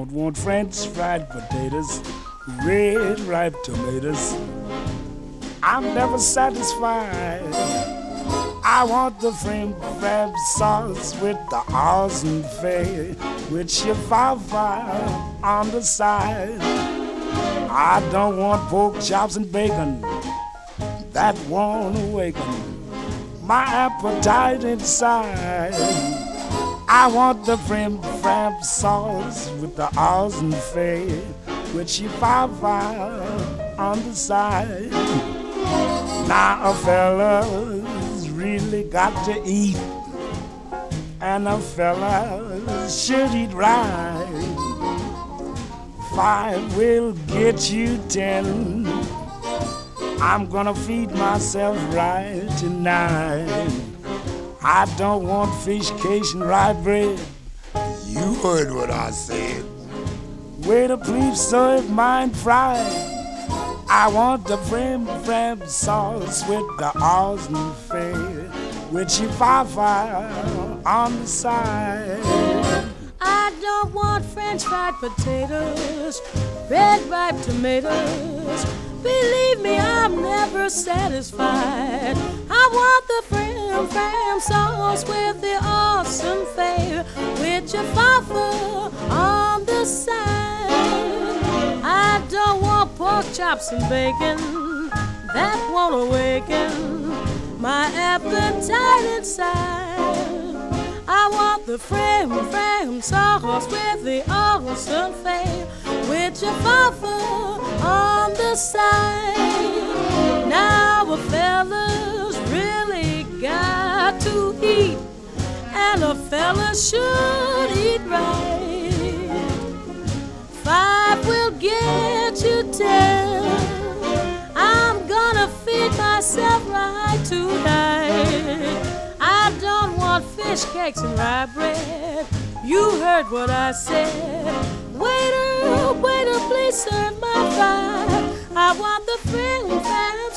don't want French fried potatoes, red ripe tomatoes. I'm never satisfied. I want the frame crab sauce with the awesome fay, with chihuahua on the side. I don't want pork chops and bacon, that won't awaken my appetite inside. I want the frame crab sauce with the awesome fay, with chihuahua on the side. Now a fella's really got to eat, and a fella should eat right. 5 will get you 10. I'm gonna feed myself right tonight. I don't want fish cakes and rye bread. You heard what I said. Waiter, please serve mine fried. I want the frame crab sauce with the awesome fare, with chihuahua on the side. I don't want French fried potatoes, red ripe tomatoes. Believe me, I'm never satisfied. I want the frame sauce with the awesome fare, with chihuahua on the side. I don't want pork chops and bacon, that won't awaken my appetite inside. I want the frame sauce with the awesome fare, with chihuahua on the side. Now a fella's really got to eat, and a fella should eat right. 5 will get you 10. I'm gonna feed myself right tonight. I don't want fish cakes and rye bread. You heard what I said. Waiter, waiter, please serve my fry. I want the frame